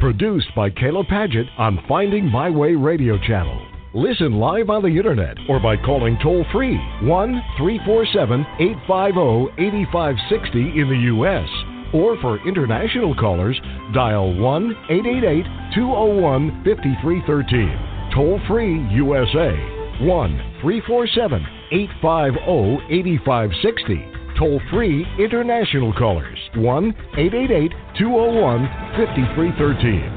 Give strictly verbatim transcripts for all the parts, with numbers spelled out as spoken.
Produced by Kayla Paget on Finding My Way Radio Channel. Listen live on the internet or by calling toll-free one three four seven, eight five zero, eight five six zero in the U S Or for international callers, dial one eight eight eight, two zero one, five three one three. Toll-free U S A, one three four seven, eight five zero, eight five six zero. Toll-free international callers, one eight eight eight, two zero one, five three one three.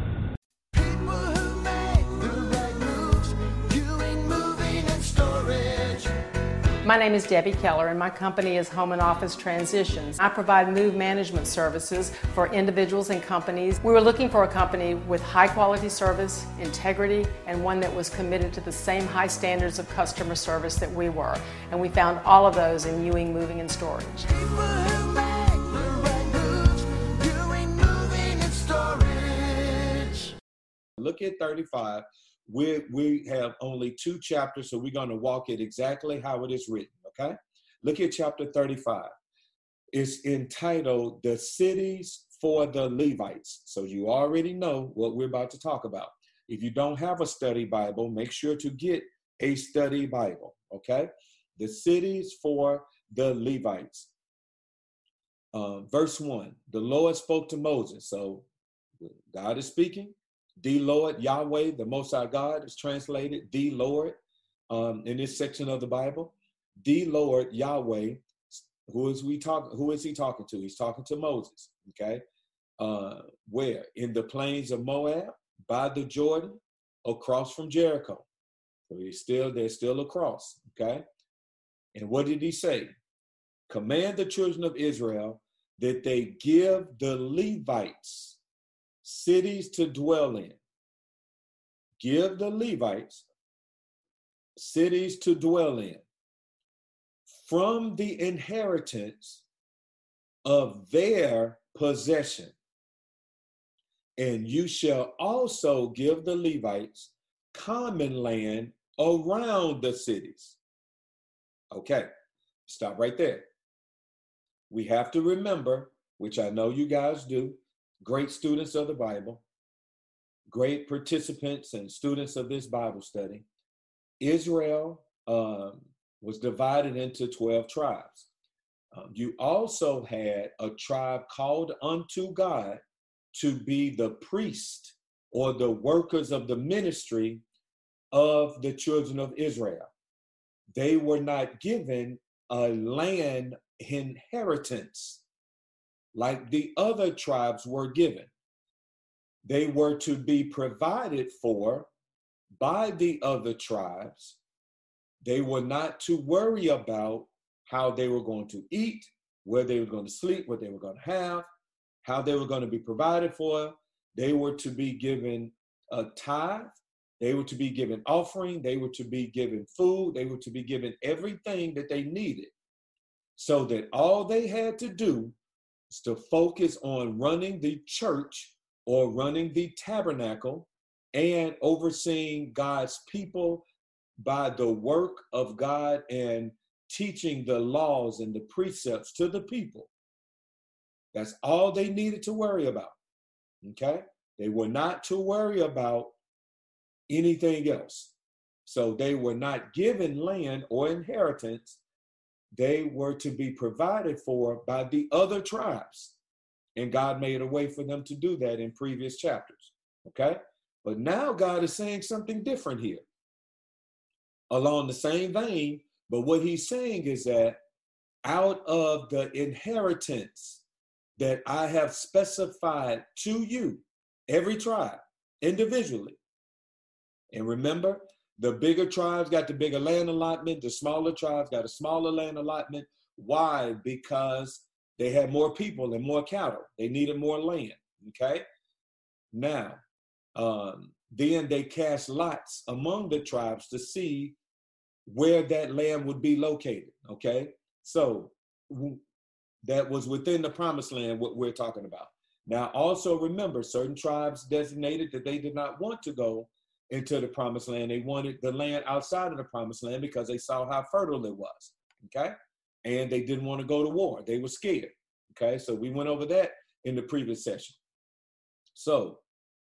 My name is Debbie Keller, and my company is Home and Office Transitions. I provide move management services for individuals and companies. We were looking for a company with high quality service, integrity, and one that was committed to the same high standards of customer service that we were. And we found all of those in Ewing Moving and Storage. Look at thirty-five. We we have only two chapters, so we're going to walk it exactly how it is written, okay? Look at chapter thirty-five. It's entitled, The Cities for the Levites. So you already know what we're about to talk about. If you don't have a study Bible, make sure to get a study Bible, okay? The cities for the Levites. Uh, verse one, the Lord spoke to Moses. So God is speaking. The Lord, Yahweh, the Most High God is translated the Lord um, in this section of the Bible. The Lord, Yahweh, who is we talk? Who is he talking to? He's talking to Moses. Okay, uh, where in the plains of Moab, by the Jordan, across from Jericho. So he's still they're still across. Okay, and what did he say? Command the children of Israel that they give the Levites cities to dwell in. Give the Levites cities to dwell in from the inheritance of their possession. And you shall also give the Levites common land around the cities. Okay, stop right there. We have to remember, which I know you guys do, great students of the Bible, great participants and students of this Bible study. Israel um, was divided into twelve tribes. Um, you also had a tribe called unto God to be the priest or the workers of the ministry of the children of Israel. They were not given a land inheritance like the other tribes were given. They were to be provided for by the other tribes. They were not to worry about how they were going to eat, where they were going to sleep, what they were going to have, how they were going to be provided for. They were to be given a tithe. They were to be given offering. They were to be given food. They were to be given everything that they needed, so that all they had to do to focus on running the church or running the tabernacle and overseeing God's people by the work of God and teaching the laws and the precepts to the people. That's all they needed to worry about, okay? They were not to worry about anything else. So they were not given land or inheritance. They were to be provided for by the other tribes. And God made a way for them to do that in previous chapters, okay? But now God is saying something different here. Along the same vein, but what he's saying is that out of the inheritance that I have specified to you, every tribe, individually. And remember, the bigger tribes got the bigger land allotment. The smaller tribes got a smaller land allotment. Why? Because they had more people and more cattle. They needed more land, okay? Now, um, then they cast lots among the tribes to see where that land would be located, okay? So that was within the promised land, what we're talking about. Now, also remember, certain tribes designated that they did not want to go into the promised land. They wanted the land outside of the promised land because they saw how fertile it was, okay? And they didn't want to go to war. They were scared, okay? So we went over that in the previous session. So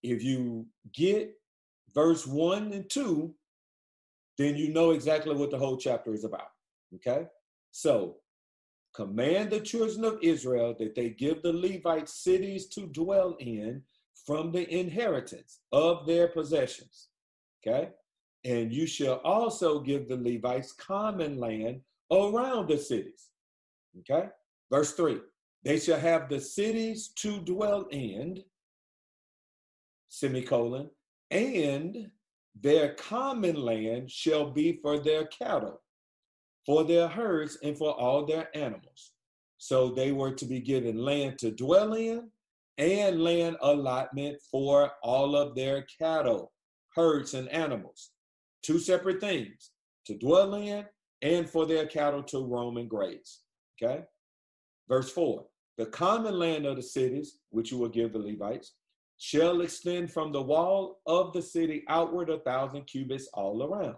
if you get verse one and two, then you know exactly what the whole chapter is about, okay? So, command the children of Israel that they give the Levites cities to dwell in from the inheritance of their possessions, okay? And you shall also give the Levites common land around the cities, okay? Verse three, they shall have the cities to dwell in, semicolon, and their common land shall be for their cattle, for their herds, and for all their animals. So they were to be given land to dwell in and land allotment for all of their cattle, herds, and animals. Two separate things, to dwell in and for their cattle to roam and graze, okay? Verse four, the common land of the cities, which you will give the Levites, shall extend from the wall of the city outward a thousand cubits all around.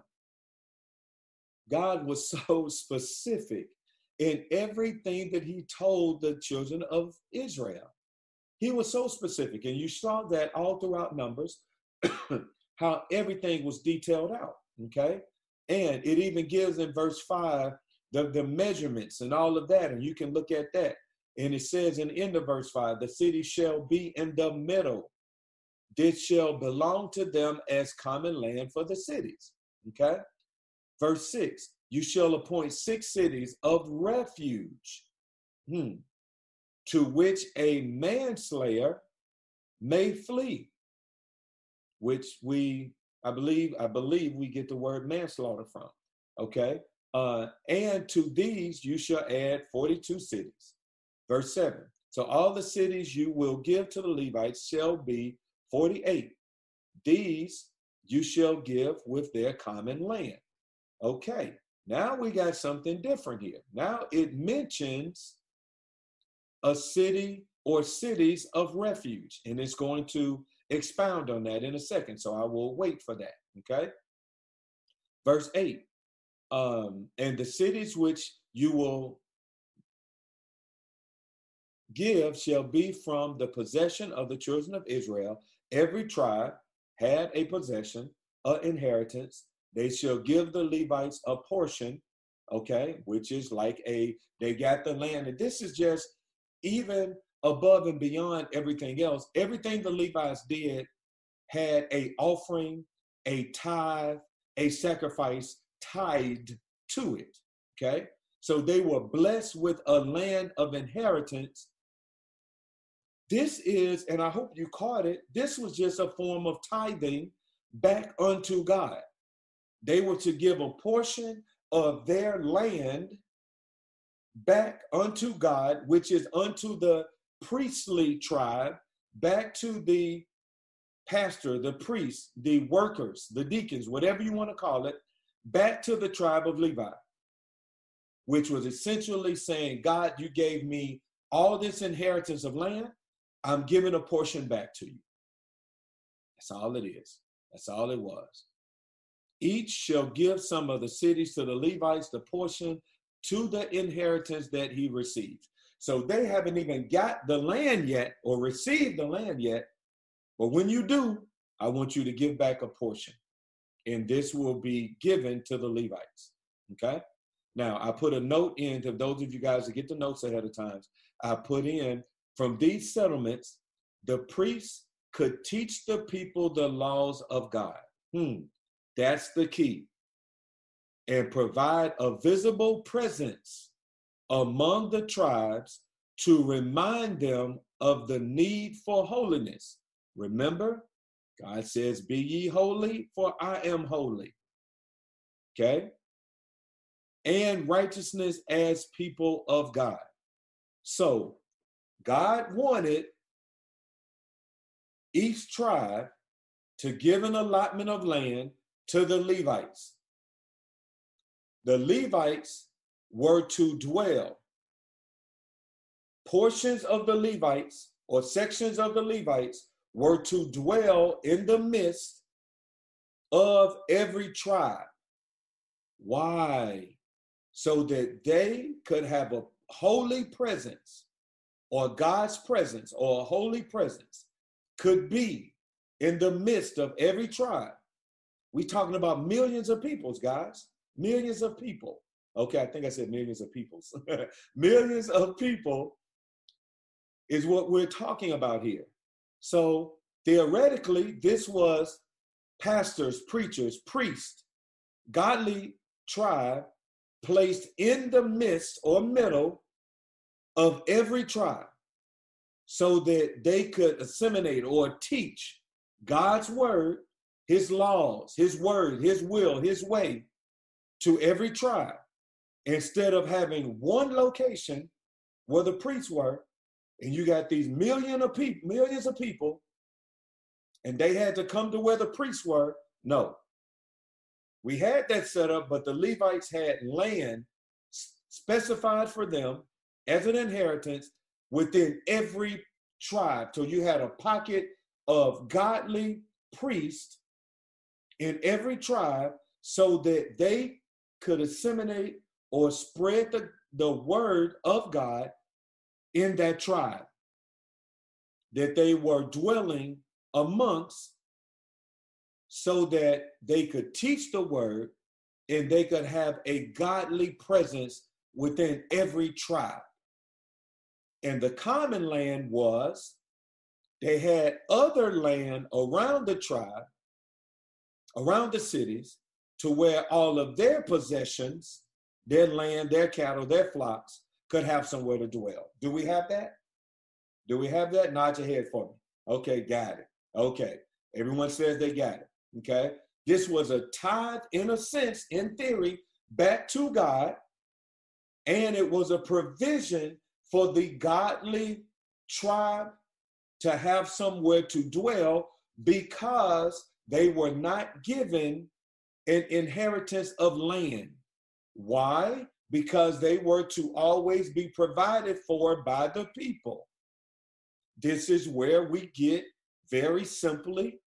God was so specific in everything that he told the children of Israel. He was so specific, and you saw that all throughout Numbers, how everything was detailed out, okay? And it even gives in verse five, the, the measurements and all of that, and you can look at that. And it says in the end of verse five, the city shall be in the middle. This shall belong to them as common land for the cities, okay? Verse six, you shall appoint six cities of refuge, hmm, to which a manslayer may flee, which we, I believe, I believe we get the word manslaughter from, okay? Uh, and to these you shall add forty-two cities. Verse seven, so all the cities you will give to the Levites shall be forty-eight. These you shall give with their common land. Okay, now we got something different here. Now it mentions a city or cities of refuge, and it's going to expound on that in a second, so I will wait for that, okay? Verse eight, um, and the cities which you will give shall be from the possession of the children of Israel. Every tribe had a possession, an inheritance. They shall give the Levites a portion, okay, which is like a, they got the land. And this is just even above and beyond everything else. Everything the Levites did had a offering, a tithe, a sacrifice tied to it, okay? So they were blessed with a land of inheritance. This is, and I hope you caught it, this was just a form of tithing back unto God. They were to give a portion of their land back unto God, which is unto the priestly tribe, back to the pastor, the priest, the workers, the deacons, whatever you want to call it, back to the tribe of Levi, which was essentially saying, God, you gave me all this inheritance of land. I'm giving a portion back to you. That's all it is. That's all it was. Each shall give some of the cities to the Levites, the portion to the inheritance that he received. So they haven't even got the land yet or received the land yet. But when you do, I want you to give back a portion. And this will be given to the Levites. Okay? Now, I put a note in to those of you guys that get the notes ahead of time. I put in, from these settlements, the priests could teach the people the laws of God. Hmm, that's the key. And provide a visible presence among the tribes to remind them of the need for holiness. Remember, God says, be ye holy, for I am holy. Okay? And righteousness as people of God. So, God wanted each tribe to give an allotment of land to the Levites. The Levites were to dwell. Portions of the Levites or sections of the Levites were to dwell in the midst of every tribe. Why? So that they could have a holy presence, or God's presence, or a holy presence could be in the midst of every tribe. We're talking about millions of peoples, guys. Millions of people. Okay, I think I said millions of peoples. Millions of people is what we're talking about here. So theoretically, this was pastors, preachers, priests, godly tribe placed in the midst or middle of every tribe so that they could assimilate or teach God's word, his laws, his word, his will, his way to every tribe. Instead of having one location where the priests were, and you got these million of people, millions of people, and they had to come to where the priests were. No. We had that set up, but the Levites had land specified for them as an inheritance within every tribe. So you had a pocket of godly priests in every tribe so that they could assimilate or spread the, the word of God in that tribe that they were dwelling amongst, so that they could teach the word and they could have a godly presence within every tribe. And the common land was, they had other land around the tribe, around the cities, to where all of their possessions, their land, their cattle, their flocks, could have somewhere to dwell. Do we have that? Do we have that? Nod your head for me. Okay, got it. Okay, everyone says they got it. Okay, this was a tithe in a sense, in theory, back to God, and it was a provision for the godly tribe to have somewhere to dwell because they were not given an inheritance of land. Why? Because they were to always be provided for by the people. This is where we get, very simply,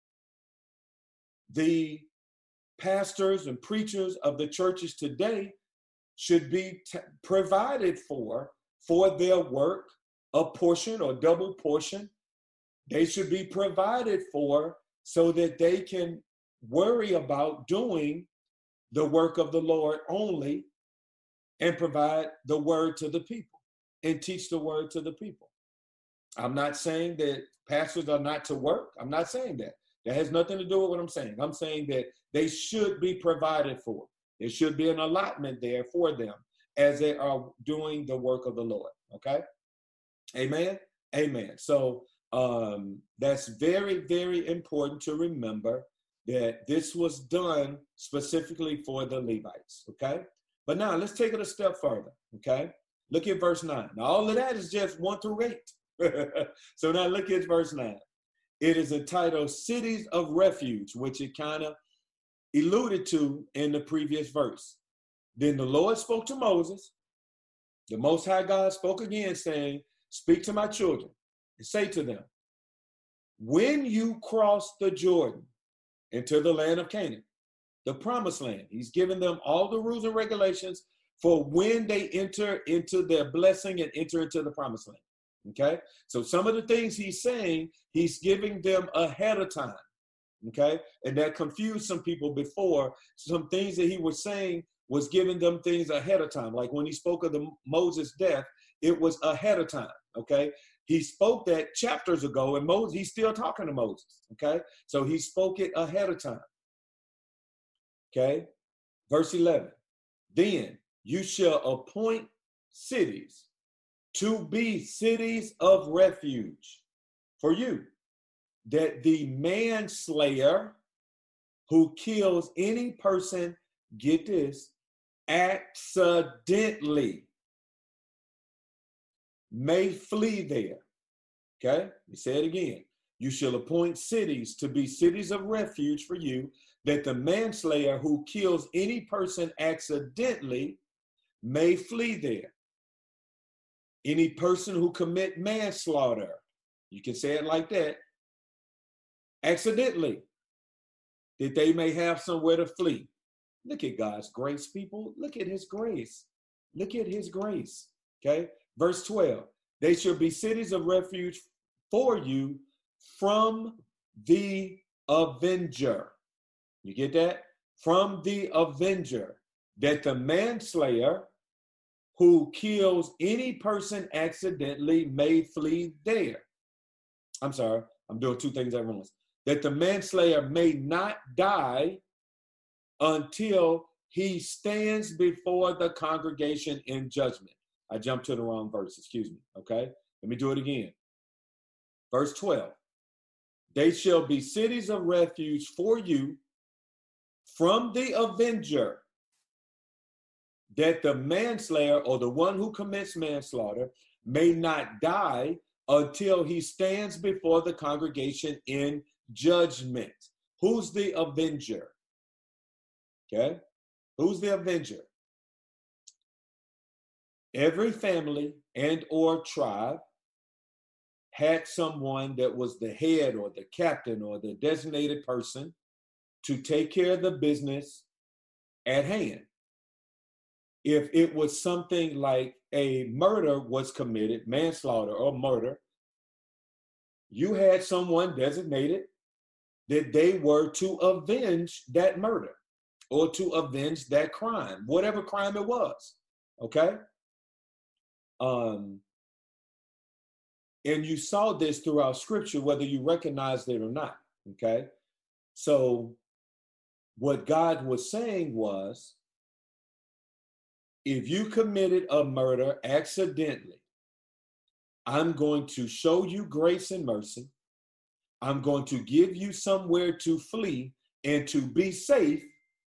the pastors and preachers of the churches today should be t- provided for, for their work, a portion or double portion. They should be provided for so that they can worry about doing the work of the Lord only and provide the word to the people and teach the word to the people. I'm not saying that pastors are not to work. I'm not saying that. That has nothing to do with what I'm saying. I'm saying that they should be provided for. There should be an allotment there for them as they are doing the work of the Lord. Okay? Amen? Amen. So um, that's very, very important to remember that this was done specifically for the Levites. Okay? But now let's take it a step further. Okay? Look at verse nine. Now all of that is just one through eight. So now look at verse nine. It is entitled Cities of Refuge, which it kind of alluded to in the previous verse. Then the Lord spoke to Moses. The Most High God spoke again, saying, speak to my children and say to them, when you cross the Jordan into the land of Canaan, the promised land, he's given them all the rules and regulations for when they enter into their blessing and enter into the promised land. Okay, so some of the things he's saying, he's giving them ahead of time. Okay, and that confused some people before. Some things that he was saying was giving them things ahead of time. Like when he spoke of the Moses' death, it was ahead of time. Okay, he spoke that chapters ago, and Moses, he's still talking to Moses. Okay, so he spoke it ahead of time. Okay, verse eleven. Then you shall appoint cities to be cities of refuge for you, that the manslayer who kills any person, get this, accidentally may flee there. Okay, let me say it again. You shall appoint cities to be cities of refuge for you, that the manslayer who kills any person accidentally may flee there. Any person who commit manslaughter, you can say it like that, accidentally, that they may have somewhere to flee. Look at God's grace, people. Look at his grace. Look at his grace. Okay, verse twelve. They shall be cities of refuge for you from the avenger. You get that? From the avenger, that the manslayer who kills any person accidentally may flee there. I'm sorry, I'm doing two things at once. That the manslayer may not die until he stands before the congregation in judgment. I jumped to the wrong verse, excuse me, okay? Let me do it again. Verse twelve. They shall be cities of refuge for you from the avenger, that the manslayer or the one who commits manslaughter may not die until he stands before the congregation in judgment. Who's the avenger? Okay? Who's the avenger? Every family and or tribe had someone that was the head or the captain or the designated person to take care of the business at hand. If it was something like a murder was committed, manslaughter or murder, you had someone designated that they were to avenge that murder or to avenge that crime, whatever crime it was, okay? Um, and you saw this throughout scripture, whether you recognized it or not, okay? So what God was saying was, if you committed a murder accidentally, I'm going to show you grace and mercy. I'm going to give you somewhere to flee and to be safe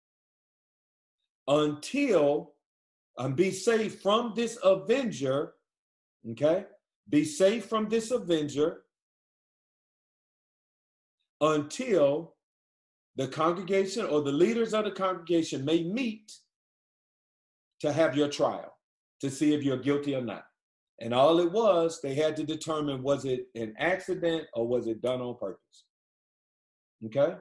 until, um, be safe from this avenger, okay? Be safe from this avenger until the congregation or the leaders of the congregation may meet to have your trial, to see if you're guilty or not. And all it was, they had to determine, was it an accident or was it done on purpose? Okay?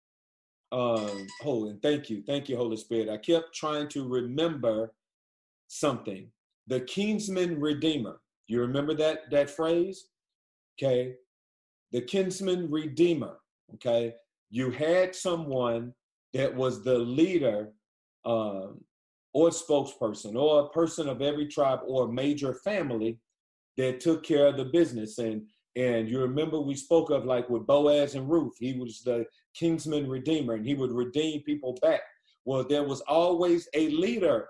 Um, oh, and thank you. Thank you, Holy Spirit. I kept trying to remember something. The kinsman redeemer. You remember that, that phrase? Okay. The kinsman redeemer. Okay. You had someone that was the leader um, or spokesperson or a person of every tribe or major family that took care of the business. And, and you remember we spoke of, like with Boaz and Ruth, he was the kinsman redeemer and he would redeem people back. Well, there was always a leader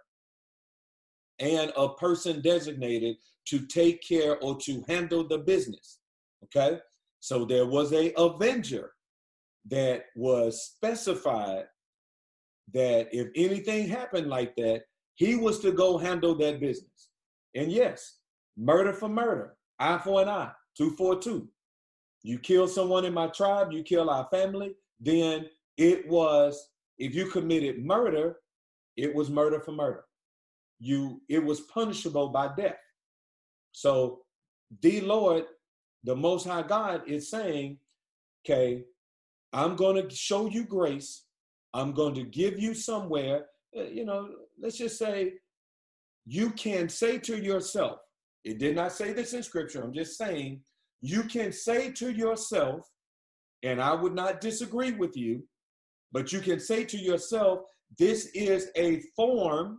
and a person designated to take care or to handle the business, okay? So there was a avenger that was specified that if anything happened like that, he was to go handle that business. And yes, murder for murder, eye for an eye, two for two. You kill someone in my tribe, you kill our family, then it was, if you committed murder, it was murder for murder. You, it was punishable by death. So the Lord, the Most High God, is saying, okay, I'm going to show you grace. I'm going to give you somewhere, you know, let's just say you can say to yourself, it did not say this in scripture, I'm just saying, you can say to yourself, and I would not disagree with you, but you can say to yourself, this is a form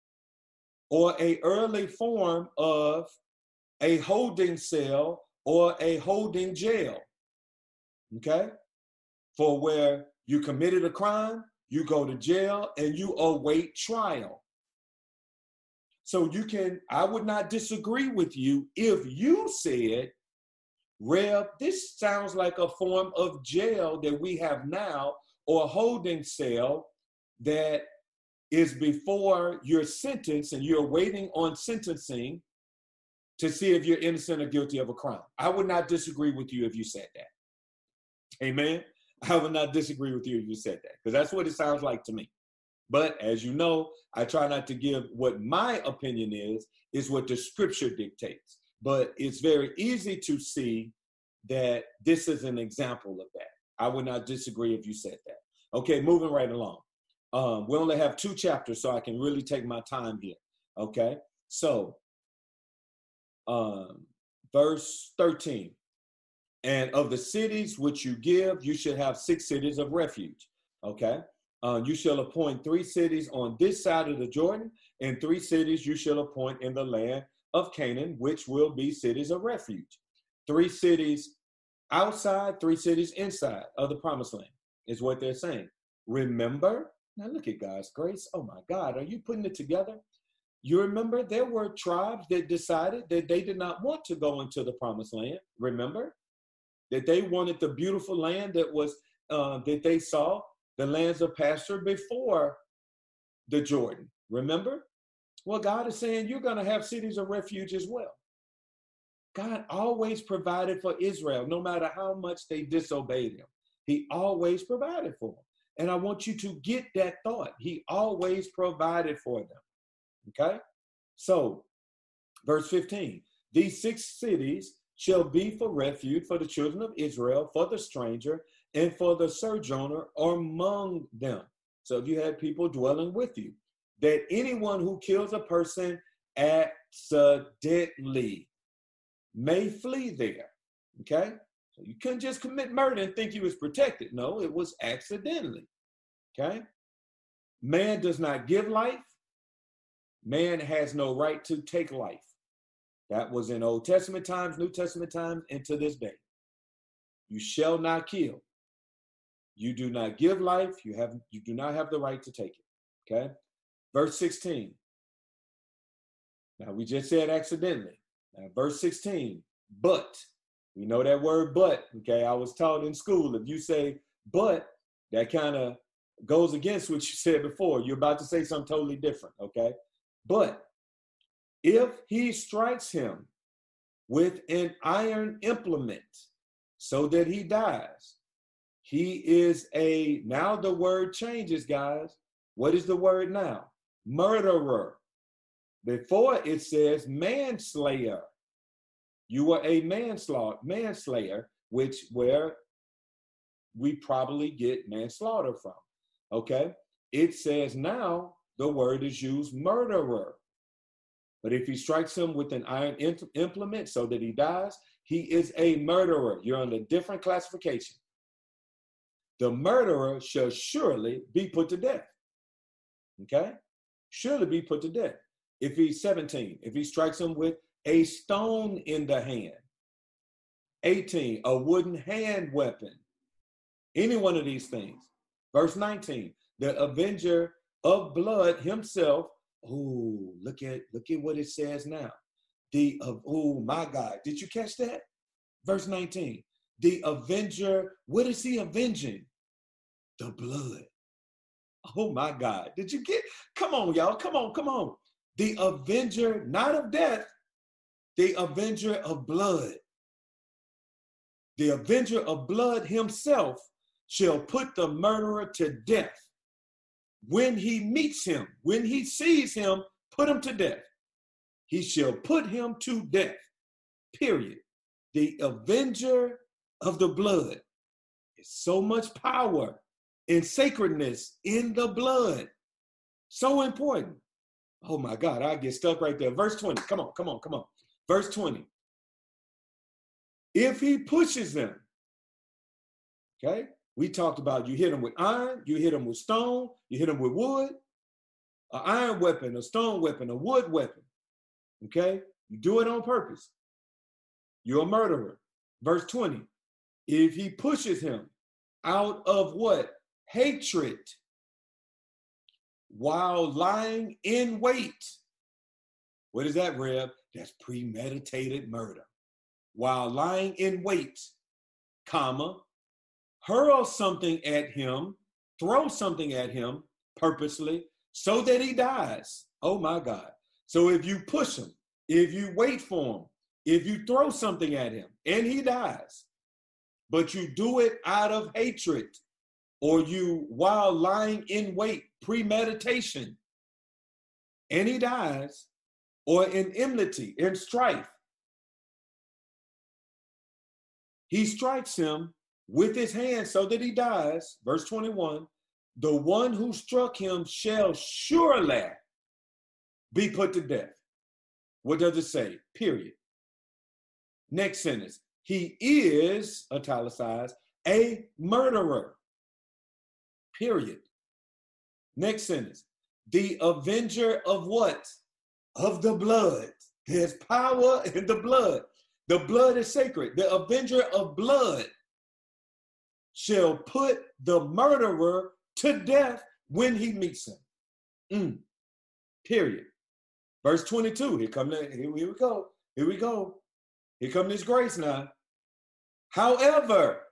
or a early form of a holding cell or a holding jail, okay? For where you committed a crime, you go to jail and you await trial. So you can, I would not disagree with you if you said, Rev, this sounds like a form of jail that we have now, or a holding cell that is before you're sentenced and you're waiting on sentencing to see if you're innocent or guilty of a crime. I would not disagree with you if you said that. Amen? I would not disagree with you if you said that, because that's what it sounds like to me. But as you know, I try not to give what my opinion is, is what the scripture dictates. But it's very easy to see that this is an example of that. I would not disagree if you said that. Okay, moving right along. Um, we only have two chapters, so I can really take my time here. Okay, so um, verse thirteen. And of the cities which you give, you should have six cities of refuge. Okay. Uh, you shall appoint three cities on this side of the Jordan, and three cities you shall appoint in the land of Canaan, which will be cities of refuge. Three cities outside, three cities inside of the promised land is what they're saying. Remember, now look at God's grace. Oh my God, are you putting it together? You remember there were tribes that decided that they did not want to go into the promised land. Remember that they wanted the beautiful land that was uh, that they saw, the lands of pasture before the Jordan. Remember? Well, God is saying you're going to have cities of refuge as well. God always provided for Israel, no matter how much they disobeyed him. He always provided for them. And I want you to get that thought. He always provided for them. Okay? So, verse fifteen, these six cities shall be for refuge for the children of Israel, for the stranger, and for the sojourner among them. So if you had people dwelling with you, that anyone who kills a person accidentally may flee there. Okay? So you couldn't just commit murder and think you was protected. No, it was accidentally. Okay? Man does not give life. Man has no right to take life. That was in Old Testament times, New Testament times, and to this day. You shall not kill. You do not give life. You have, you do not have the right to take it. Okay? Verse sixteen. Now, we just said accidentally. Now, verse sixteen, but. We know that word but, okay? I was taught in school, if you say but, that kind of goes against what you said before. You're about to say something totally different, okay? But if he strikes him with an iron implement so that he dies, he is a, now the word changes, guys. What is the word now? Murderer. Before it says manslayer. You were a manslaughter, manslayer, which where we probably get manslaughter from, okay? It says now the word is used murderer. But if he strikes him with an iron implement so that he dies, he is a murderer. You're on a different classification. The murderer shall surely be put to death, okay? Surely be put to death. If he's seventeen, if he strikes him with a stone in the hand. eighteen, a wooden hand weapon. Any one of these things. Verse nineteen, the avenger of blood himself. Oh, look at, look at what it says now. The, of oh my God, did you catch that? Verse nineteen, the avenger, what is he avenging? The blood. Oh my God, did you get, come on y'all, come on, come on. The avenger, not of death, the avenger of blood. The avenger of blood himself shall put the murderer to death. When he meets him, when he sees him, put him to death. He shall put him to death, period. The avenger of the blood. There's so much power and sacredness in the blood. So important. Oh my God, I get stuck right there. Verse twenty, come on, come on, come on. Verse twenty, if he pushes them, okay, we talked about you hit him with iron, you hit him with stone, you hit him with wood, an iron weapon, a stone weapon, a wood weapon, okay? You do it on purpose. You're a murderer. Verse twenty, if he pushes him out of what? Hatred, while lying in wait. What is that, Reb? That's premeditated murder. While lying in wait, comma, hurl something at him, throw something at him purposely so that he dies. Oh my God. So if you push him, if you wait for him, if you throw something at him and he dies, but you do it out of hatred, or you, while lying in wait, premeditation, and he dies, or in enmity, in strife, he strikes him with his hand so that he dies. Verse twenty-one, the one who struck him shall surely be put to death. What does it say? Period. Next sentence, he is, italicized, a murderer. Period. Next sentence. The avenger of what? Of the blood. There's power in the blood. The blood is sacred. The avenger of blood shall put the murderer to death when he meets him. Mm. Period. Verse twenty-two. Here come the, here we go. Here we go. Here come this grace now. However,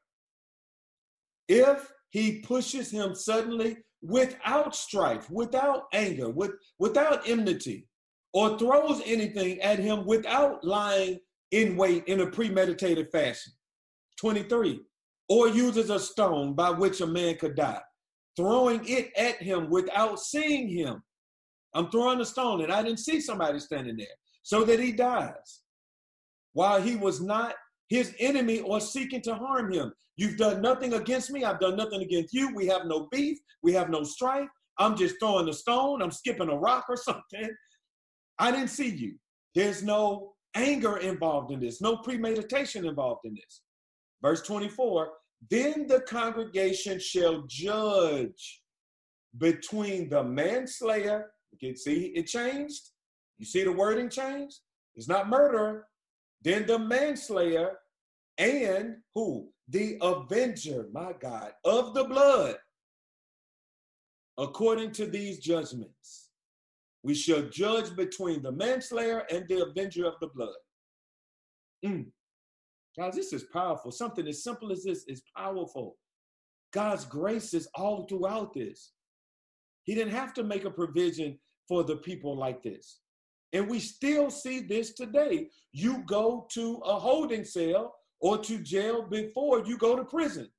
if he pushes him suddenly without strife, without anger, with, without enmity, or throws anything at him without lying in wait in a premeditated fashion. twenty-three, or uses a stone by which a man could die, throwing it at him without seeing him. I'm throwing a stone and I didn't see somebody standing there, so that he dies while he was not his enemy or seeking to harm him. You've done nothing against me. I've done nothing against you. We have no beef. We have no strife. I'm just throwing a stone. I'm skipping a rock or something. I didn't see you. There's no anger involved in this, no premeditation involved in this. Verse twenty-four, then the congregation shall judge between the manslayer. You can see it changed. You see the wording changed? It's not murderer. Then the manslayer and who? The avenger, my God, of the blood. According to these judgments, we shall judge between the manslayer and the avenger of the blood. Mm. Guys, this is powerful. Something as simple as this is powerful. God's grace is all throughout this. He didn't have to make a provision for the people like this. And we still see this today. You go to a holding cell or to jail before you go to prison.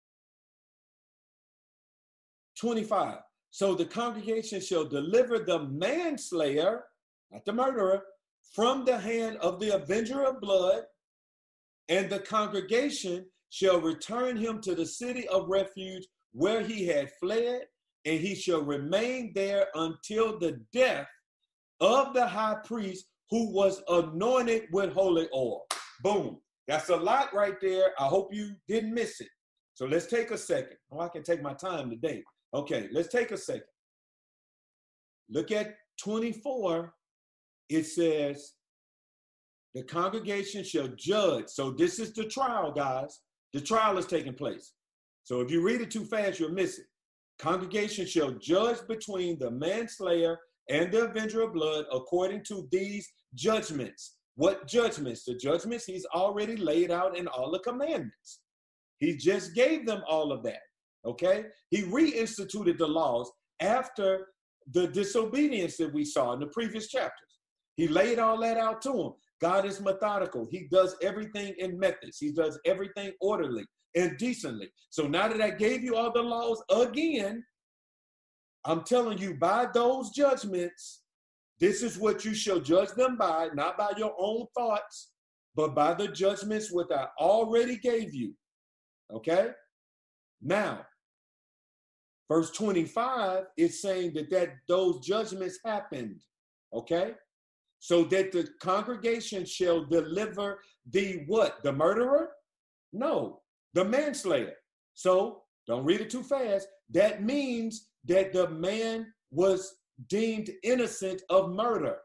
twenty-five. So the congregation shall deliver the manslayer, not the murderer, from the hand of the avenger of blood, and the congregation shall return him to the city of refuge where he had fled, and he shall remain there until the death of the high priest who was anointed with holy oil. Boom. That's a lot right there. I hope you didn't miss it. So let's take a second. Oh, I can take my time today. Okay, let's take a second. Look at twenty-four. It says, the congregation shall judge. So this is the trial, guys. The trial is taking place. So if you read it too fast, you'll miss it. Congregation shall judge between the manslayer and the avenger of blood according to these judgments. What judgments? The judgments he's already laid out in all the commandments. He just gave them all of that, okay? He reinstituted the laws after the disobedience that we saw in the previous chapters. He laid all that out to them. God is methodical. He does everything in methods. He does everything orderly and decently. So now that I gave you all the laws again, I'm telling you, by those judgments, this is what you shall judge them by, not by your own thoughts, but by the judgments which I already gave you. Okay? Now, verse twenty-five is saying that, that those judgments happened. Okay? So that the congregation shall deliver the what? The murderer? No, the manslayer. So don't read it too fast. That means that the man was deemed innocent of murder.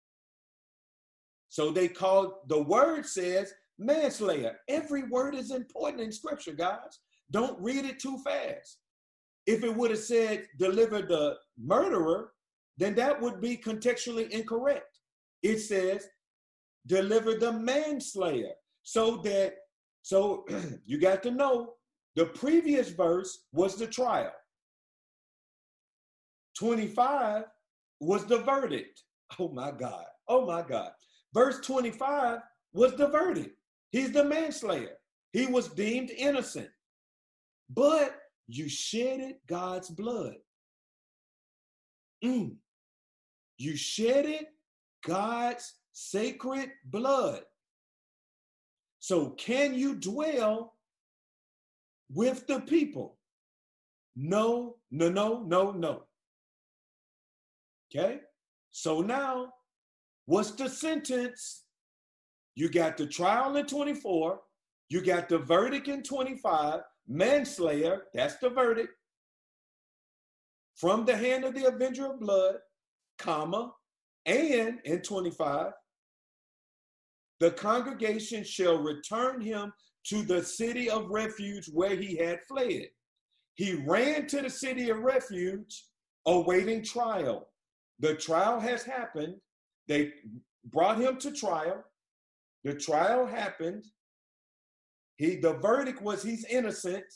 So they called, the word says manslayer. Every word is important in scripture, guys. Don't read it too fast. If it would have said deliver the murderer, then that would be contextually incorrect. It says deliver the manslayer. So that, so you got to know the previous verse was the trial. twenty-five was the verdict. Oh my God. Oh my God. Verse twenty-five was the verdict. He's the manslayer. He was deemed innocent. But you shedded God's blood. Mm. You shedded God's sacred blood. So can you dwell with the people? No, no, no, no, no. Okay? So now, what's the sentence? You got the trial in twenty-four. You got the verdict in twenty-five, manslayer, that's the verdict, from the hand of the avenger of blood, comma, and in twenty-five, the congregation shall return him to the city of refuge where he had fled. He ran to the city of refuge, awaiting trial. The trial has happened. They brought him to trial. The trial happened. He, the verdict was he's innocent.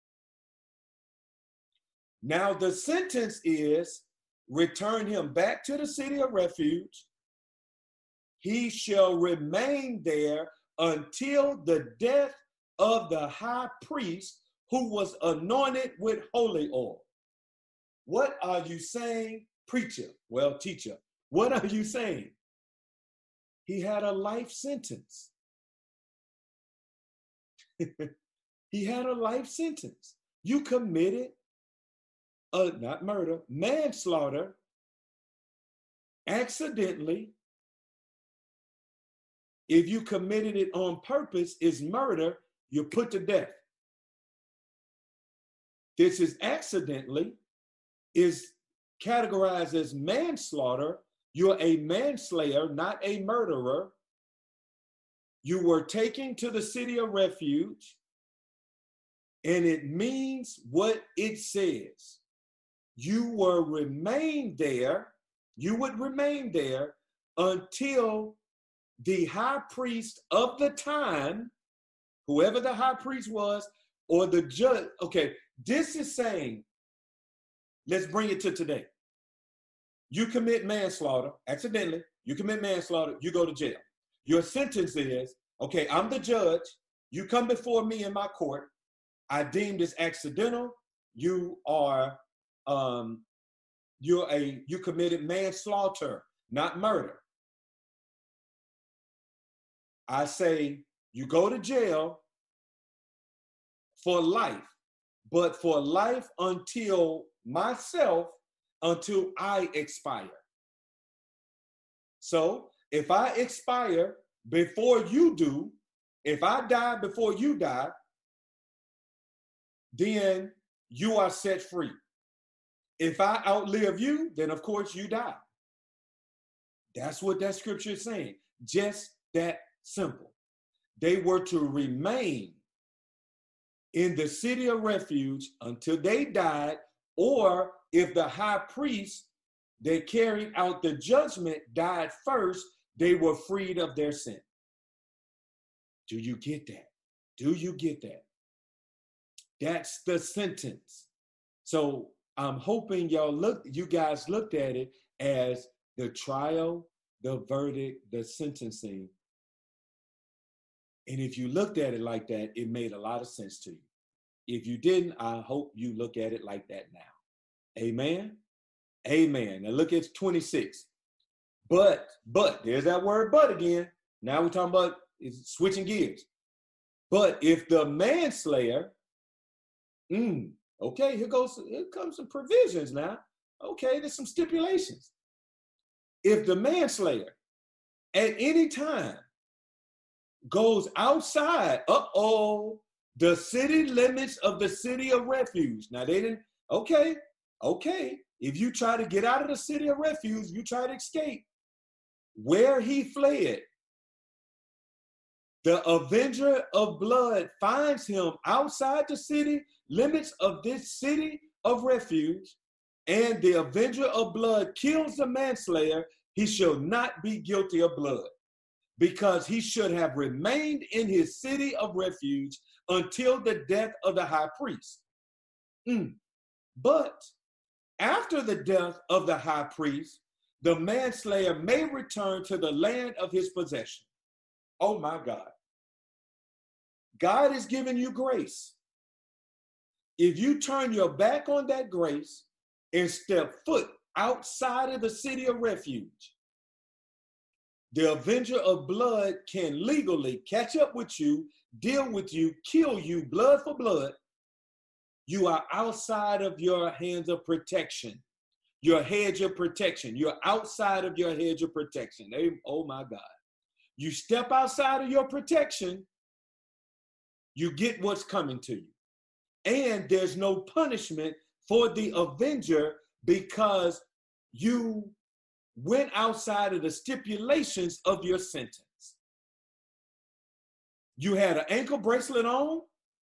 Now the sentence is return him back to the city of refuge. He shall remain there until the death of the high priest who was anointed with holy oil. What are you saying, preacher? Well, teacher, what are you saying? He had a life sentence. He had a life sentence. You committed, uh, not murder, manslaughter, accidentally. If you committed it on purpose, is murder, you're put to death. This is accidentally, is categorized as manslaughter. You're a manslayer, not a murderer. You were taken to the city of refuge, and it means what it says. You were remain there, you would remain there until the high priest of the time, whoever the high priest was, or the judge. Okay, this is saying, let's bring it to today. You commit manslaughter, accidentally, you commit manslaughter, you go to jail. Your sentence is, okay, I'm the judge, you come before me in my court, I deem this accidental, you are, um, you're a, you committed manslaughter, not murder. I say, you go to jail for life, but for life until myself, until I expire. So if I expire before you do, if I die before you die, then you are set free. If I outlive you, then of course you die. That's what that scripture is saying. Just that simple. They were to remain in the city of refuge until they died, or if the high priest that carried out the judgment died first, they were freed of their sin. Do you get that? Do you get that? That's the sentence. So I'm hoping y'all look, you guys looked at it as the trial, the verdict, the sentencing. And if you looked at it like that, it made a lot of sense to you. If you didn't, I hope you look at it like that now. Amen? Amen. Now look at twenty-six. But, but, there's that word but again. Now we're talking about is switching gears. But if the manslayer, mm, okay, here goes, here comes some provisions now. Okay, there's some stipulations. If the manslayer at any time goes outside, uh-oh, the city limits of the city of refuge. Now they didn't, okay, okay. If you try to get out of the city of refuge, you try to escape. Where he fled, the avenger of blood finds him outside the city limits of this city of refuge, and the avenger of blood kills the manslayer, he shall not be guilty of blood, because he should have remained in his city of refuge until the death of the high priest. Mm. But after the death of the high priest, the manslayer may return to the land of his possession. Oh my God. God is giving you grace. If you turn your back on that grace and step foot outside of the city of refuge, the avenger of blood can legally catch up with you, deal with you, kill you, blood for blood. You are outside of your hands of protection, your hedge of protection. You're outside of your hedge of protection. Oh my God. You step outside of your protection, You get what's coming to you. And there's no punishment for the avenger because you went outside of the stipulations of your sentence. You had an ankle bracelet on.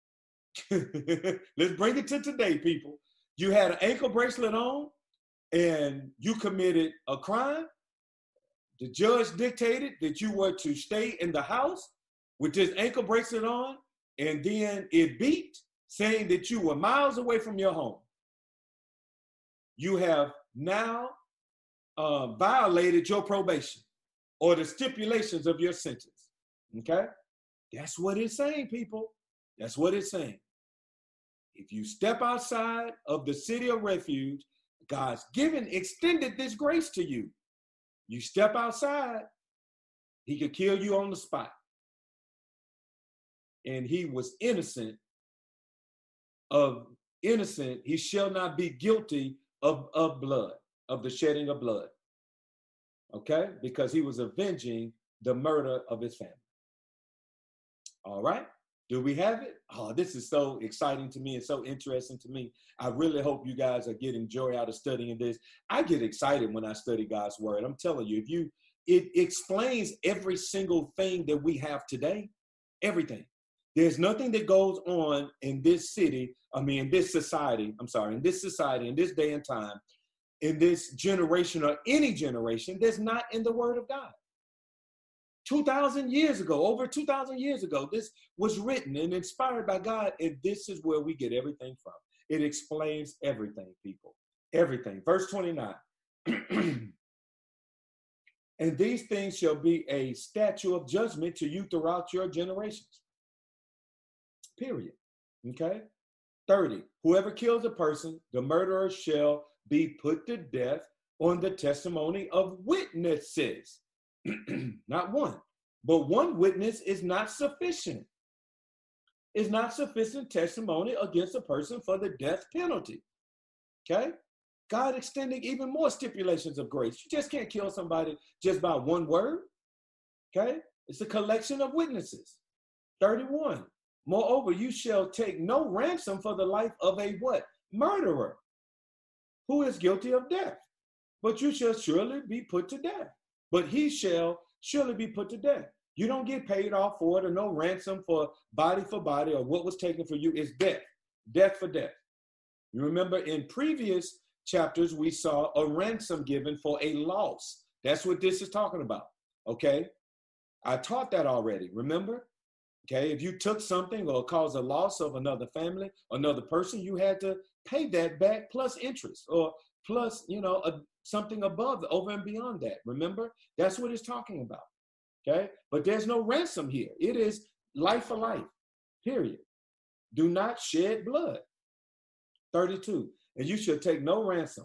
Let's bring it to today, people. You had an ankle bracelet on and you committed a crime. The judge dictated that you were to stay in the house with this ankle bracelet on, and then it beat, saying that you were miles away from your home. You have now uh, violated your probation or the stipulations of your sentence, okay? That's what it's saying, people. That's what it's saying. If you step outside of the city of refuge, God's given, extended this grace to you. You step outside, he could kill you on the spot. And he was innocent of innocent. He shall not be guilty of, of blood, of the shedding of blood. Okay? Because he was avenging the murder of his family. All right? Do we have it? Oh, this is so exciting to me and so interesting to me. I really hope you guys are getting joy out of studying this. I get excited when I study God's word. I'm telling you, if you, it explains every single thing that we have today, everything. There's nothing that goes on in this city, I mean, in this society, I'm sorry, in this society, in this day and time, in this generation or any generation that's not in the word of God. two thousand years ago, over two thousand years ago, this was written and inspired by God, and this is where we get everything from. It explains everything, people, everything. Verse twenty-nine, and these things shall be a statute of judgment to you throughout your generations, period, okay? thirty, whoever kills a person, the murderer shall be put to death on the testimony of witnesses. Not one, but one witness is not sufficient. Is not sufficient testimony against a person for the death penalty. Okay? God extending even more stipulations of grace. You just can't kill somebody just by one word. Okay? It's a collection of witnesses. thirty-one, moreover, you shall take no ransom for the life of a what? Murderer, who is guilty of death. But you shall surely be put to death. But he shall surely be put to death. You don't get paid off for it or no ransom for body for body or what was taken for you. It's death, death for death. You remember in previous chapters, we saw a ransom given for a loss. That's what this is talking about, okay? I taught that already, remember? Okay, if you took something or caused a loss of another family, another person, you had to pay that back plus interest or plus, you know, a, something above, over and beyond that. Remember? That's what it's talking about. Okay? But there's no ransom here. It is life for life, period. Do not shed blood. thirty-two, and you shall take no ransom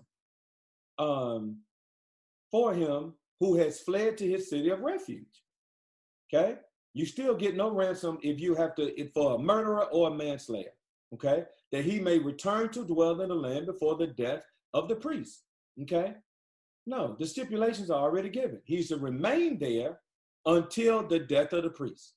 um, for him who has fled to his city of refuge. Okay? You still get no ransom if you have to, if for a murderer or a manslayer. Okay? That he may return to dwell in the land before the death of the priest. Okay? No, the stipulations are already given. He's to remain there until the death of the priest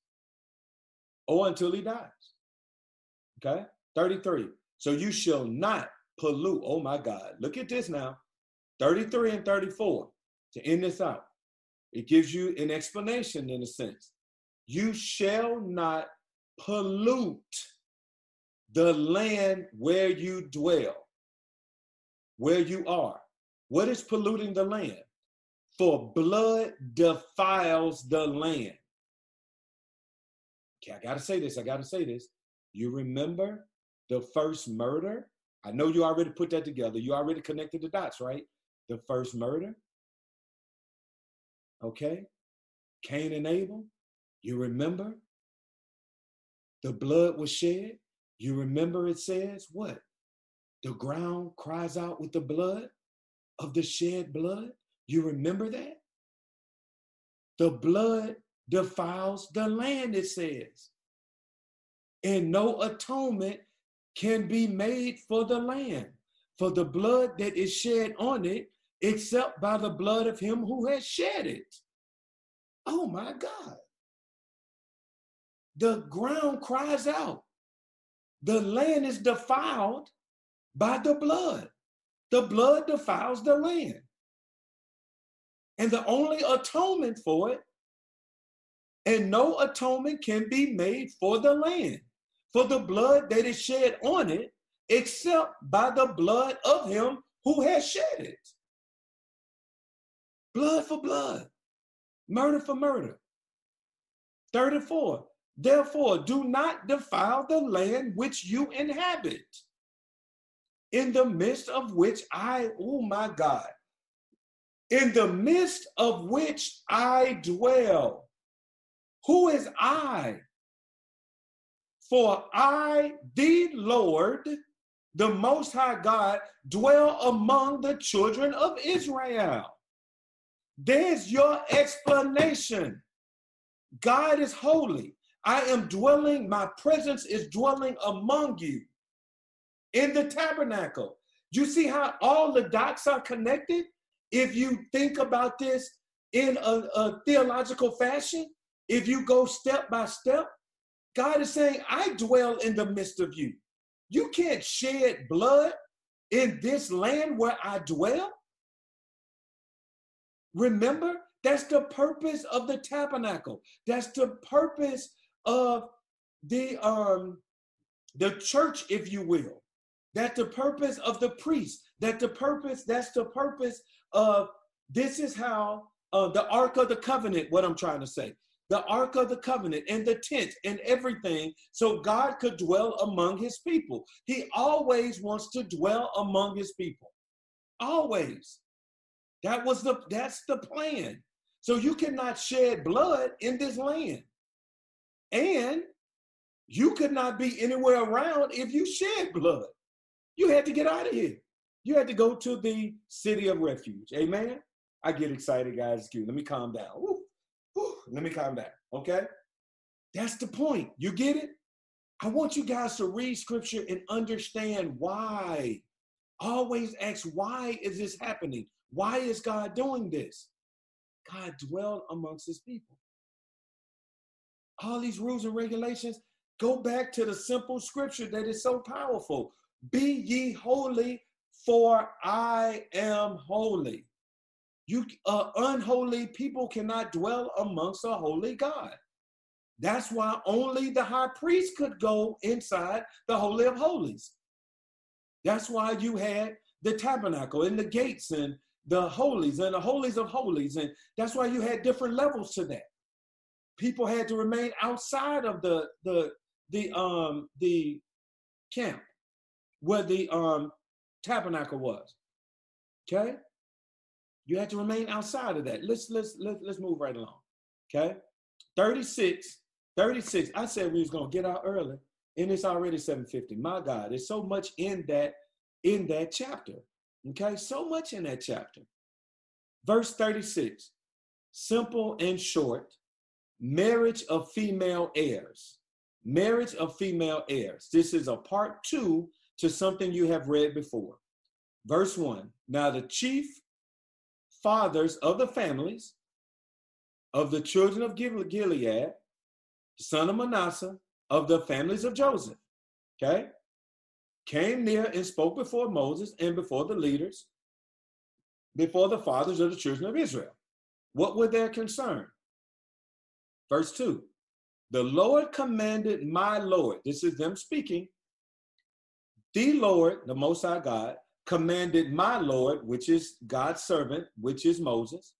or until he dies. Okay? thirty-three. So you shall not pollute. Oh my God. Look at this now. thirty-three and thirty-four. To end this out. It gives you an explanation in a sense. You shall not pollute the land where you dwell, where you are. What is polluting the land? For blood defiles the land. Okay, I gotta say this, I gotta say this. You remember the first murder? I know you already put that together. You already connected the dots, right? The first murder. Okay? Cain and Abel. You remember? The blood was shed. You remember it says what? The ground cries out with the blood of the shed blood. You remember that? The blood defiles the land, it says. And no atonement can be made for the land, for the blood that is shed on it, except by the blood of him who has shed it. Oh my God. the ground cries out. The land is defiled by the blood. The blood defiles the land. And the only atonement for it, and no atonement can be made for the land, for the blood that is shed on it, except by the blood of him who has shed it. Blood for blood, murder for murder. thirty-four, therefore do not defile the land which you inhabit, in the midst of which I, oh my God, in the midst of which I dwell. Who is I? For I, the Lord, the Most High God, dwell among the children of Israel. There's your explanation. God is holy. I am dwelling, my presence is dwelling among you in the tabernacle. You see how all the dots are connected? If you think about this in a, a theological fashion, if you go step by step, God is saying, I dwell in the midst of you. You can't shed blood in this land where I dwell. Remember, that's the purpose of the tabernacle. That's the purpose of the, um, the church, if you will. That's the purpose of the priest. That the purpose, that's the purpose of, this is how uh, the Ark of the Covenant, what I'm trying to say. The Ark of the Covenant and the tent and everything, so God could dwell among his people. He always wants to dwell among his people. Always. That was the, that's the plan. So you cannot shed blood in this land. And you could not be anywhere around if you shed blood. You had to get out of here. You had to go to the city of refuge. Amen? I get excited, guys. Let me calm down. Woo. Let me calm down, okay? That's the point. You get it? I want you guys to read scripture and understand why. Always ask, why is this happening? Why is God doing this? God dwelled amongst his people. All these rules and regulations, go back to the simple scripture that is so powerful. Be ye holy, for I am holy. You uh, unholy people cannot dwell amongst a holy God. That's why only the high priest could go inside the Holy of Holies. That's why you had the tabernacle and the gates and the holies and the holies of holies. And that's why you had different levels to that. People had to remain outside of the, the, the, um, the camp where the um, tabernacle was, okay? You had to remain outside of that. Let's, let's, let's, let's move right along, okay? thirty-six, thirty-six, I said we was gonna get out early, and it's already seven fifty. My God, there's so much in that, in that chapter, okay? So much in that chapter. Verse thirty-six, simple and short, marriage of female heirs. Marriage of female heirs. This is a part two to something you have read before. Verse one, now the chief fathers of the families of the children of Gilead, son of Manasseh, of the families of Joseph, okay, came near and spoke before Moses and before the leaders, before the fathers of the children of Israel. What were their concern? Verse two, the Lord commanded my Lord, this is them speaking, the Lord, the Most High God, commanded my Lord, which is God's servant, which is Moses,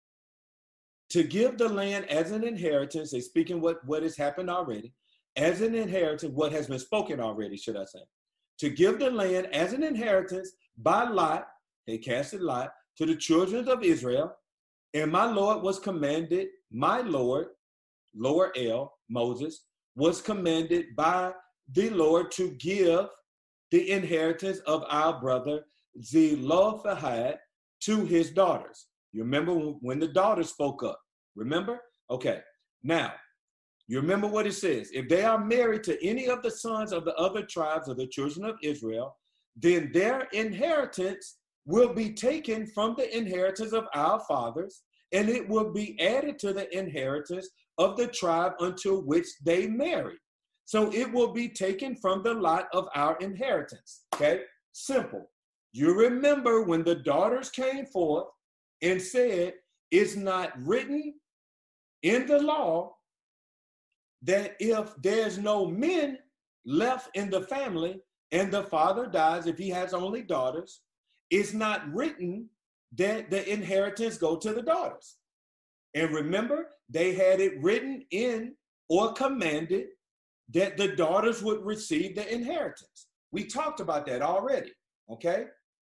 to give the land as an inheritance. They're speaking what, what has happened already, as an inheritance, what has been spoken already, should I say. To give the land as an inheritance by lot, they casted lot, to the children of Israel. And my Lord was commanded, my Lord, lower L, Moses, was commanded by the Lord to give the inheritance of our brother Zelophehad to his daughters. You remember when the daughters spoke up? Remember? Okay. Now, you remember what it says. If they are married to any of the sons of the other tribes of the children of Israel, then their inheritance will be taken from the inheritance of our fathers, and it will be added to the inheritance of the tribe unto which they marry. So it will be taken from the lot of our inheritance. Okay, simple. You remember when the daughters came forth and said, it's not written in the law that if there's no men left in the family and the father dies, if he has only daughters, it's not written that the inheritance go to the daughters. And remember, they had it written in or commanded that the daughters would receive the inheritance. We talked about that already, okay?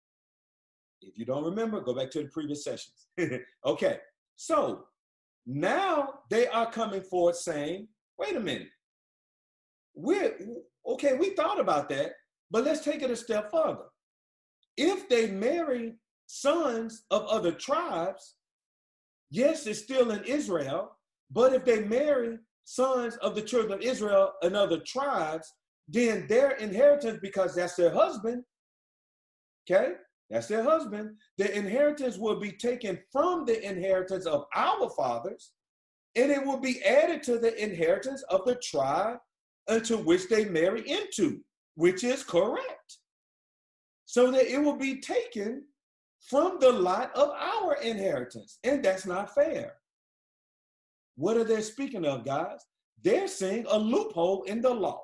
If you don't remember, go back to the previous sessions. Okay, so now they are coming forward saying, wait a minute, we're, okay, we thought about that, but let's take it a step further. If they marry sons of other tribes, yes, it's still in Israel, but if they marry sons of the children of Israel and other tribes, then their inheritance, because that's their husband, okay, that's their husband, the inheritance will be taken from the inheritance of our fathers, and it will be added to the inheritance of the tribe unto which they marry into, which is correct. So that it will be taken from the lot of our inheritance, and that's not fair. What are they speaking of, guys? They're seeing a loophole in the law.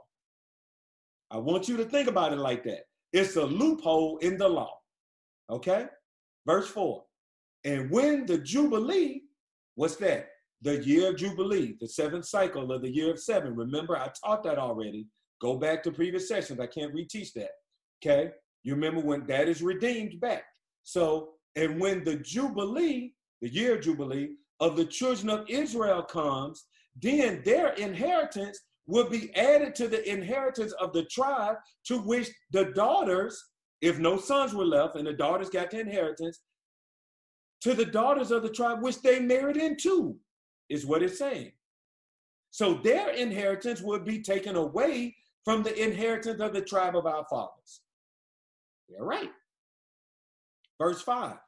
I want you to think about it like that. It's a loophole in the law, okay? Verse four, and when the Jubilee, what's that? The year of Jubilee, the seventh cycle of the year of seven. Remember, I taught that already. Go back to previous sessions. I can't reteach that, okay? You remember when that is redeemed back. So, and when the Jubilee, the year of Jubilee of the children of Israel comes, then their inheritance will be added to the inheritance of the tribe to which the daughters, if no sons were left and the daughters got the inheritance, to the daughters of the tribe which they married into, is what it's saying. So their inheritance would be taken away from the inheritance of the tribe of our fathers. You're right. Verse five.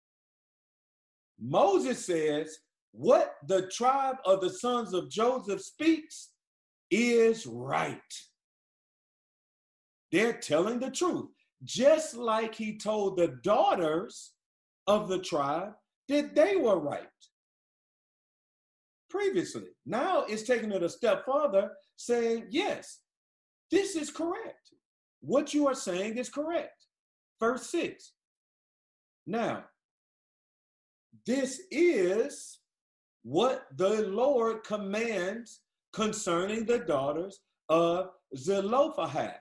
Moses says, what the tribe of the sons of Joseph speaks is right. They're telling the truth, just like he told the daughters of the tribe that they were right previously. Now it's taking it a step further, saying, yes, this is correct. What you are saying is correct. Verse six. Now, this is what the Lord commands concerning the daughters of Zelophehad.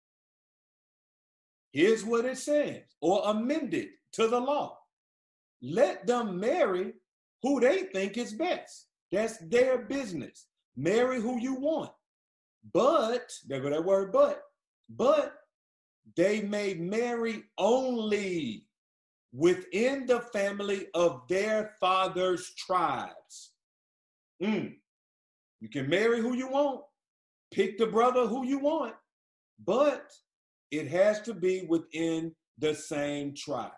Here's what it says, or amended to the law. Let them marry who they think is best. That's their business. Marry who you want. But, there go that word but, but they may marry only within the family of their father's tribes. Mm. You can marry who you want, pick the brother who you want, but it has to be within the same tribe.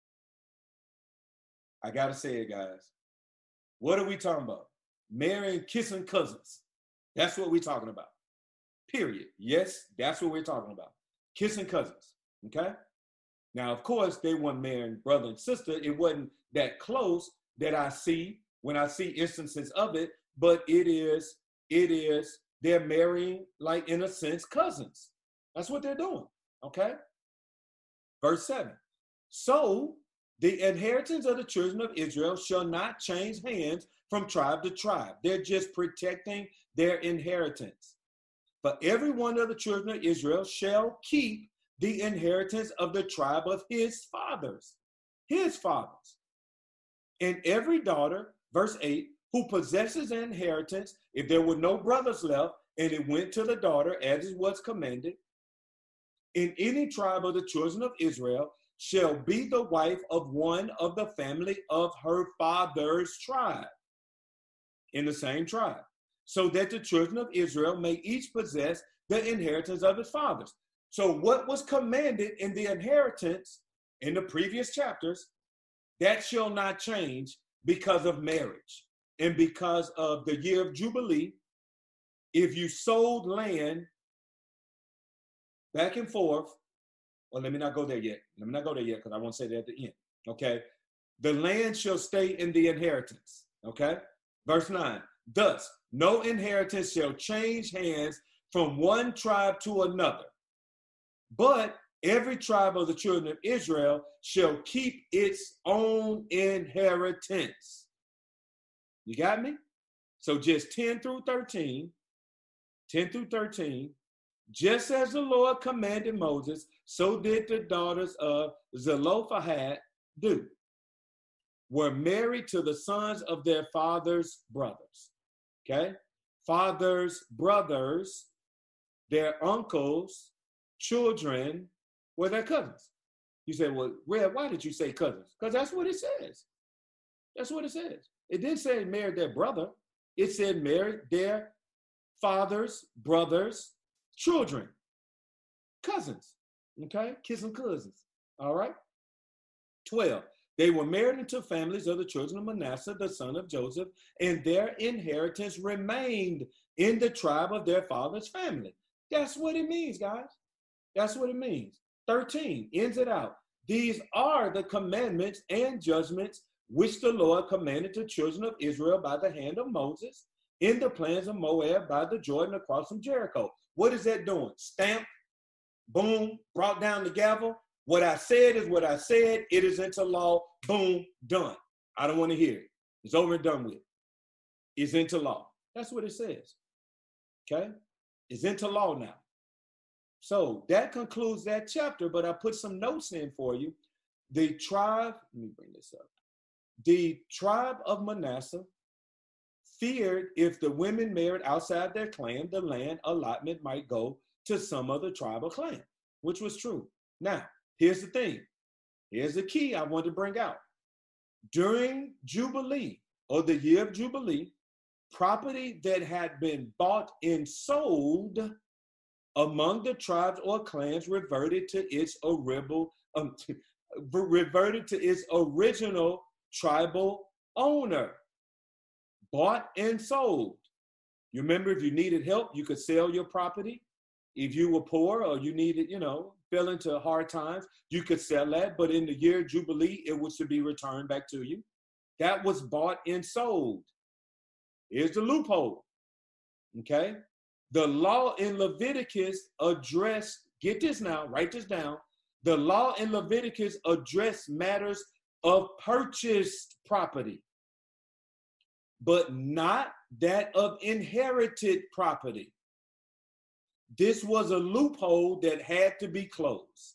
I gotta say it, guys. What are we talking about? Marrying, kissing cousins. That's what we're talking about. Period. Yes, that's what we're talking about. Kissing cousins, okay? Now, of course, they weren't marrying brother and sister. It wasn't that close that I see when I see instances of it, but it is, it is, they're marrying, like, in a sense, cousins. That's what they're doing, okay? Verse seven. So the inheritance of the children of Israel shall not change hands from tribe to tribe. They're just protecting their inheritance. But every one of the children of Israel shall keep the inheritance of the tribe of his fathers, his fathers. And every daughter, verse eight, who possesses an inheritance, if there were no brothers left, and it went to the daughter as it was commanded, in any tribe of the children of Israel, shall be the wife of one of the family of her father's tribe, in the same tribe, so that the children of Israel may each possess the inheritance of his fathers. So what was commanded in the inheritance in the previous chapters, that shall not change because of marriage. and because of the year of Jubilee, if you sold land back and forth, well, let me not go there yet. Let me not go there yet because I won't say that at the end. Okay. The land shall stay in the inheritance. Okay. Verse nine. Thus, no inheritance shall change hands from one tribe to another, but every tribe of the children of Israel shall keep its own inheritance. You got me? So just ten through thirteen, ten through thirteen, just as the Lord commanded Moses, so did the daughters of Zelophehad do, were married to the sons of their father's brothers. Okay? Fathers, brothers, their uncles, children, were their cousins. You say, well, Red, why did you say cousins? Because that's what it says. That's what it says. It didn't say married their brother. It said married their fathers, brothers, children, cousins. Okay? Kids and cousins. All right? twelve. They were married into families of the children of Manasseh, the son of Joseph, and their inheritance remained in the tribe of their father's family. That's what it means, guys. That's what it means. thirteen ends it out. These are the commandments and judgments which the Lord commanded the children of Israel by the hand of Moses in the plains of Moab by the Jordan across from Jericho. What is that doing? Stamp, boom, brought down the gavel. What I said is what I said. It is into law. Boom, done. I don't want to hear it. It's over and done with. It's into law. That's what it says. Okay? It's into law now. So that concludes that chapter, but I put some notes in for you. The tribe, let me bring this up. The tribe of Manasseh feared if the women married outside their clan, the land allotment might go to some other tribe or clan, which was true. Now, here's the thing. Here's the key I want to bring out. During Jubilee, or the year of Jubilee, property that had been bought and sold among the tribes or clans reverted to its original, um, reverted to its original tribal owner. Bought and sold. You remember, if you needed help, you could sell your property. If you were poor or you needed, you know, fell into hard times, you could sell that. But in the year of Jubilee, it was to be returned back to you. That was bought and sold. Here's the loophole. Okay? The law in Leviticus addressed, get this now, write this down. The law in Leviticus addressed matters of purchased property, but not that of inherited property. This was a loophole that had to be closed.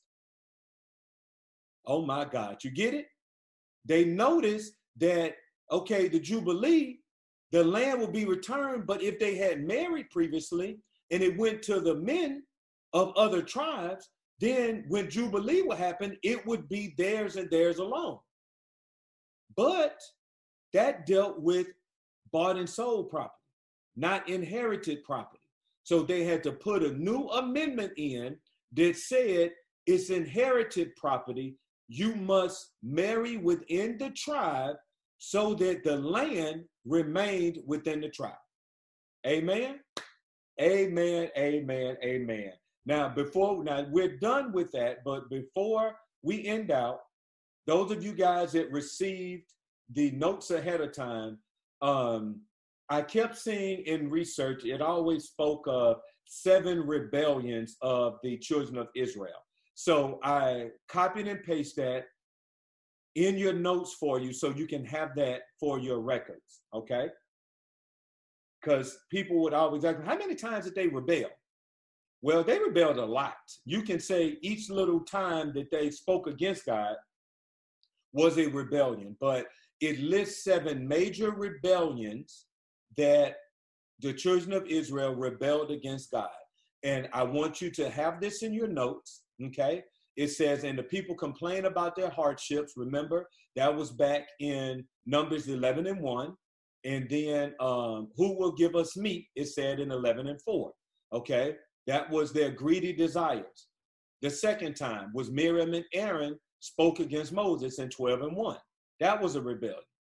Oh my God, you get it? They noticed that, okay, the Jubilee, the land will be returned, but if they had married previously and it went to the men of other tribes, then when Jubilee would happen, it would be theirs and theirs alone. But that dealt with bought and sold property, not inherited property. So they had to put a new amendment in that said it's inherited property. You must marry within the tribe so that the land remained within the tribe. Amen? Amen, amen, amen. Now, before, now we're done with that, but before we end out, those of you guys that received the notes ahead of time, um, I kept seeing in research, it always spoke of seven rebellions of the children of Israel. So I copied and pasted that in your notes for you so you can have that for your records, okay? Because people would always ask, how many times did they rebel? Well, they rebelled a lot. You can say each little time that they spoke against God was a rebellion, but it lists seven major rebellions that the children of Israel rebelled against God. And I want you to have this in your notes, okay? It says, and the people complain about their hardships. Remember, that was back in Numbers eleven and one. And then um, who will give us meat? It said in eleven and four, okay? That was their greedy desires. The second time was Miriam and Aaron spoke against Moses in twelve and one. That was a rebellion.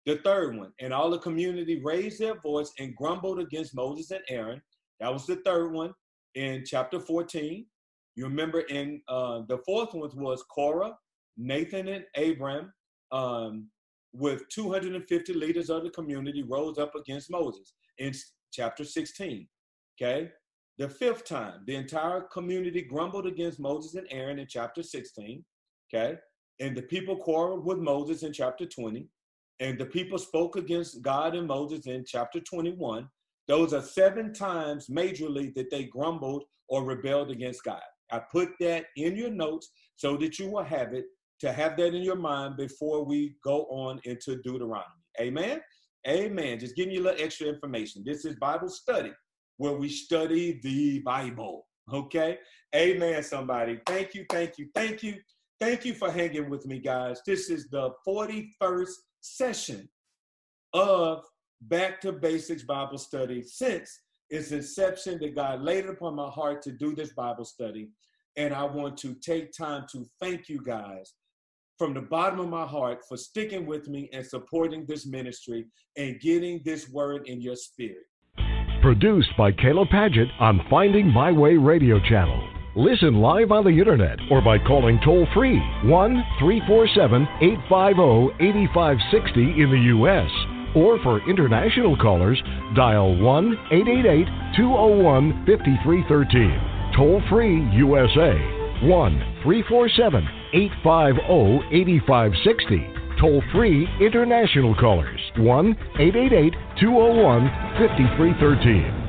The third one, and all the community raised their voice and grumbled against Moses and Aaron. That was the third one in chapter fourteen. You remember in uh, the fourth one was Korah, Nathan, and Abram, um, with two hundred fifty leaders of the community rose up against Moses in chapter sixteen, okay? The fifth time, the entire community grumbled against Moses and Aaron in chapter sixteen, okay? And the people quarreled with Moses in chapter twenty. And the people spoke against God and Moses in chapter twenty-one. Those are seven times majorly that they grumbled or rebelled against God. I put that in your notes so that you will have it, to have that in your mind before we go on into Deuteronomy. Amen? Amen. Just giving you a little extra information. This is Bible study, where we study the Bible. Okay? Amen, somebody. Thank you, thank you, thank you. Thank you for hanging with me, guys. This is the forty-first session of Back to Basics Bible Study since its inception, that God laid it upon my heart to do this Bible study. And I want to take time to thank you guys from the bottom of my heart for sticking with me and supporting this ministry and getting this word in your spirit. Produced by Caleb Paget on Finding My Way radio channel. Listen live on the internet or by calling toll-free one three four seven, eight five zero, eight five six zero in the U S Or for international callers, dial one eight eight eight, two zero one, five three one three. Toll-free U S A, one three four seven, eight five zero, eight five six zero. Toll-free international callers, one eight eight eight, two zero one, five three one three.